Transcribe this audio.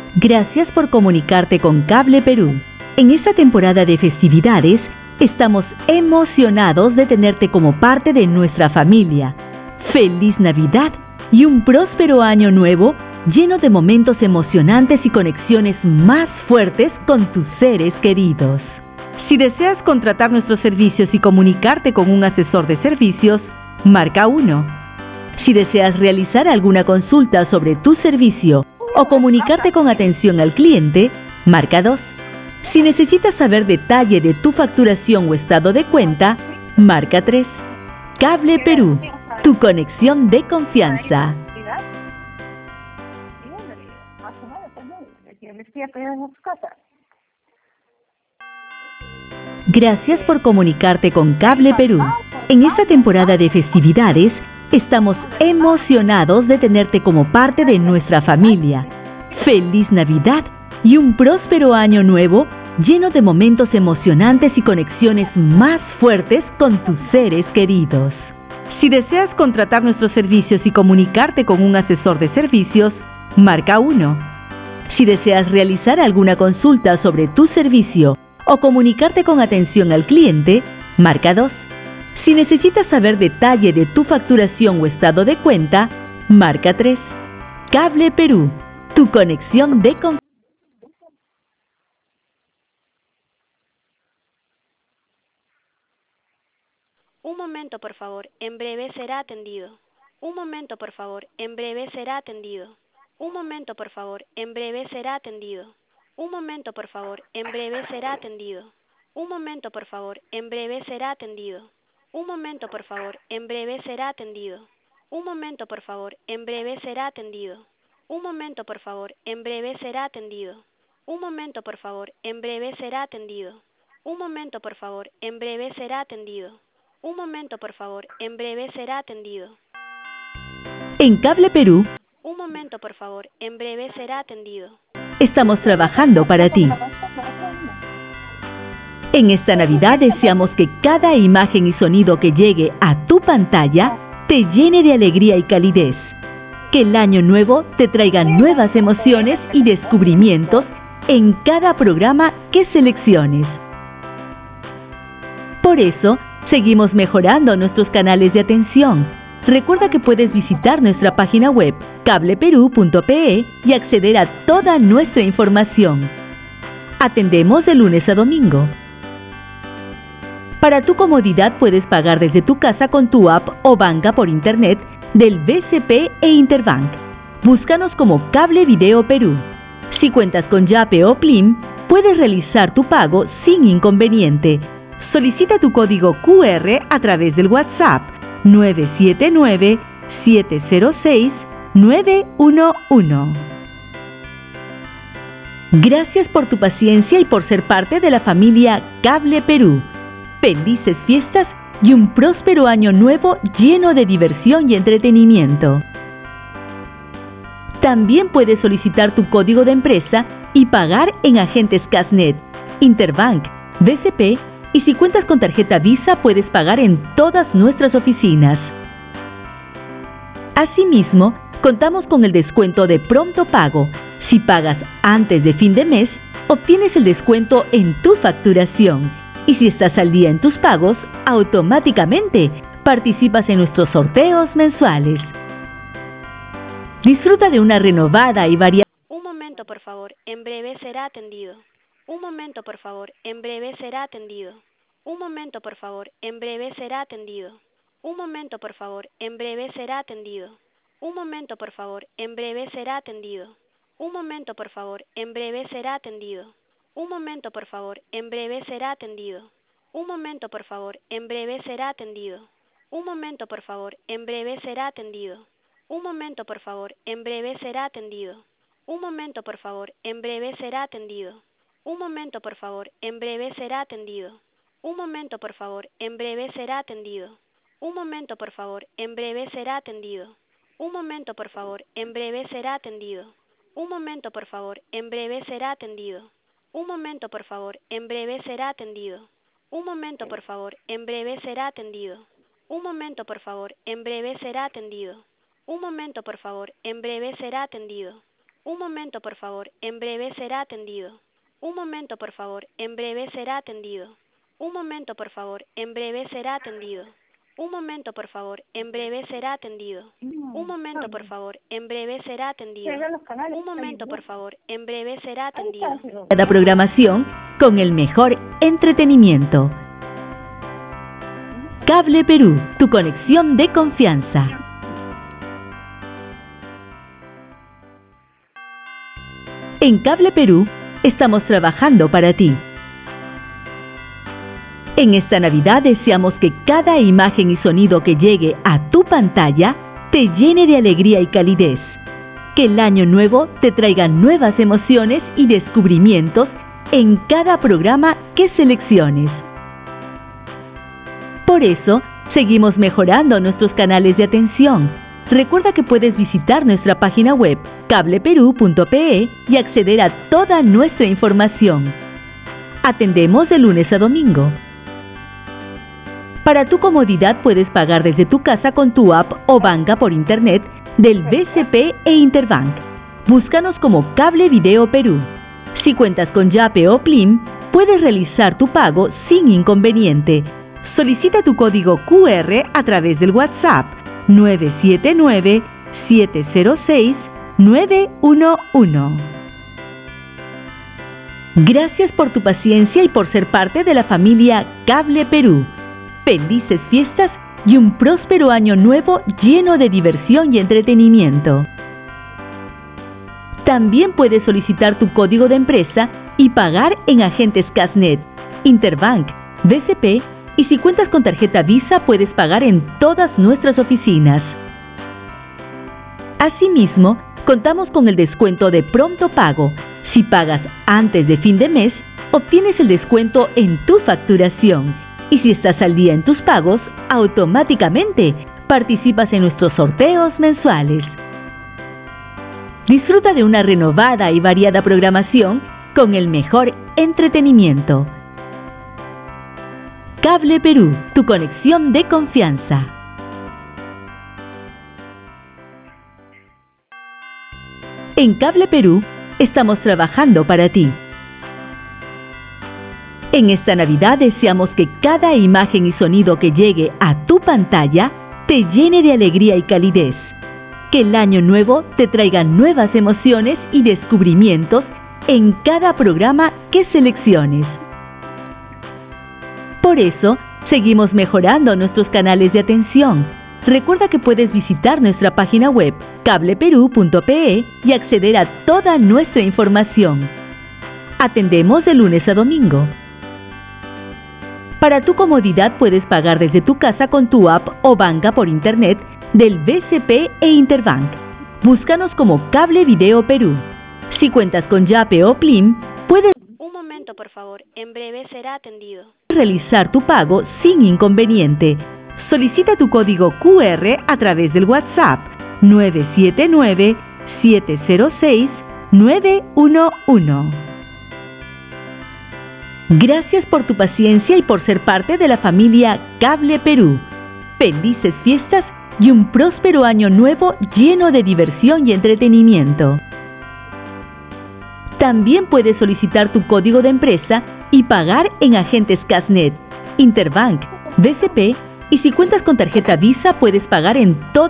Gracias por comunicarte con Cable Perú. En esta temporada de festividades, estamos emocionados de tenerte como parte de nuestra familia. ¡Feliz Navidad y un próspero año nuevo lleno de momentos emocionantes y conexiones más fuertes con tus seres queridos! Si deseas contratar nuestros servicios y comunicarte con un asesor de servicios, marca 1. Si deseas realizar alguna consulta sobre tu servicio o comunicarte con atención al cliente, marca 2. Si necesitas saber detalle de tu facturación o estado de cuenta, marca 3. Cable Perú, tu conexión de confianza. Gracias por comunicarte con Cable Perú. En esta temporada de festividades, estamos emocionados de tenerte como parte de nuestra familia. ¡Feliz Navidad y un próspero año nuevo lleno de momentos emocionantes y conexiones más fuertes con tus seres queridos! Si deseas contratar nuestros servicios y comunicarte con un asesor de servicios, marca 1. Si deseas realizar alguna consulta sobre tu servicio o comunicarte con atención al cliente, marca 2. Si necesitas saber detalle de tu facturación o estado de cuenta, marca 3. Cable Perú, tu conexión de confianza. Un momento, por favor, en breve será atendido. Un momento, por favor, en breve será atendido. Un momento, por favor, en breve será atendido. Un momento, por favor, en breve será atendido. Un momento, por favor, en breve será atendido. Un momento, por favor, en breve será atendido. Un momento, por favor, en breve será atendido. Un momento, por favor, en breve será atendido. Un momento, por favor, en breve será atendido. Un momento, por favor, en breve será atendido. Un momento, por favor, en breve será atendido. En Cable Perú, Un momento, por favor, en breve será atendido. estamos trabajando para ti. En esta Navidad deseamos que cada imagen y sonido que llegue a tu pantalla te llene de alegría y calidez. Que el año nuevo te traiga nuevas emociones y descubrimientos en cada programa que selecciones. Por eso, seguimos mejorando nuestros canales de atención. Recuerda que puedes visitar nuestra página web cableperú.pe y acceder a toda nuestra información. Atendemos de lunes a domingo. Para tu comodidad puedes pagar desde tu casa con tu app o banca por internet del BCP e Interbank. Búscanos como Cable Video Perú. Si cuentas con Yape o Plim, puedes realizar tu pago sin inconveniente. Solicita tu código QR a través del WhatsApp 979-706-911. Gracias por tu paciencia y por ser parte de la familia Cable Perú. Felices fiestas y un próspero año nuevo lleno de diversión y entretenimiento. También puedes solicitar tu código de empresa y pagar en agentes Casnet, Interbank, BCP, y si cuentas con tarjeta Visa puedes pagar en todas nuestras oficinas. Asimismo, contamos con el descuento de pronto pago. Si pagas antes de fin de mes, obtienes el descuento en tu facturación. Y si estás al día en tus pagos, automáticamente participas en nuestros sorteos mensuales. Disfruta de una renovada y variada. Un momento, por favor, en breve será atendido. Un momento, por favor, en breve será atendido. Un momento, por favor, en breve será atendido. Un momento, por favor, en breve será atendido. Un momento, por favor, en breve será atendido. Un momento, por favor, en breve será atendido. Un momento, por favor, en breve será atendido. Un momento, por favor, en breve será atendido. Un momento, por favor, en breve será atendido. Un momento, por favor, en breve será atendido. Un momento, por favor, en breve será atendido. Un momento, por favor, en breve será atendido. Un momento, por favor, en breve será atendido. Un momento, por favor, en breve será atendido. Un momento, por favor, en breve será atendido. Un momento, por favor, en breve será atendido. Un momento, por favor, en breve será atendido. Un momento, por favor, en breve será atendido. Un momento, por favor, en breve será atendido. Un momento, por favor, en breve será atendido. Un momento, por favor, en breve será atendido. Un momento, por favor, en breve será atendido. Un momento, por favor, en breve será atendido. Un momento, por favor, en breve será atendido. Un momento, por favor, en breve será atendido. Un momento, por favor, en breve será atendido. Cada programación con el mejor entretenimiento. Cable Perú, tu conexión de confianza. En Cable Perú estamos trabajando para ti. En esta Navidad deseamos que cada imagen y sonido que llegue a tu pantalla te llene de alegría y calidez. Que el año nuevo te traiga nuevas emociones y descubrimientos en cada programa que selecciones. Por eso, seguimos mejorando nuestros canales de atención. Recuerda que puedes visitar nuestra página web cableperú.pe y acceder a toda nuestra información. Atendemos de lunes a domingo. Para tu comodidad puedes pagar desde tu casa con tu app o banca por internet del BCP e Interbank. Búscanos como Cable Video Perú. Si cuentas con Yape o Plim, puedes realizar tu pago sin inconveniente. Solicita tu código QR a través del WhatsApp 979-706-911. Gracias por tu paciencia y por ser parte de la familia Cable Perú. Felices fiestas y un próspero año nuevo lleno de diversión y entretenimiento. También puedes solicitar tu código de empresa y pagar en agentes Casnet, Interbank, BCP y si cuentas con tarjeta Visa puedes pagar en todas nuestras oficinas. Asimismo, contamos con el descuento de pronto pago. Si pagas antes de fin de mes, obtienes el descuento en tu facturación. Y si estás al día en tus pagos, automáticamente participas en nuestros sorteos mensuales. Disfruta de una renovada y variada programación con el mejor entretenimiento. Cable Perú, tu conexión de confianza. En Cable Perú estamos trabajando para ti. En esta Navidad deseamos que cada imagen y sonido que llegue a tu pantalla te llene de alegría y calidez. Que el año nuevo te traiga nuevas emociones y descubrimientos en cada programa que selecciones. Por eso, seguimos mejorando nuestros canales de atención. Recuerda que puedes visitar nuestra página web cableperú.pe y acceder a toda nuestra información. Atendemos de lunes a domingo. Para tu comodidad puedes pagar desde tu casa con tu app o banca por internet del BCP e Interbank. Búscanos como Cable Video Perú. Si cuentas con Yape o Plim, puedes Un momento, por favor, en breve será atendido. realizar tu pago sin inconveniente. Solicita tu código QR a través del WhatsApp 979-706-911. Gracias por tu paciencia y por ser parte de la familia Cable Perú. Felices fiestas y un próspero año nuevo lleno de diversión y entretenimiento. También puedes solicitar tu código de empresa y pagar en agentes Casnet, Interbank, BCP y si cuentas con tarjeta Visa puedes pagar en todo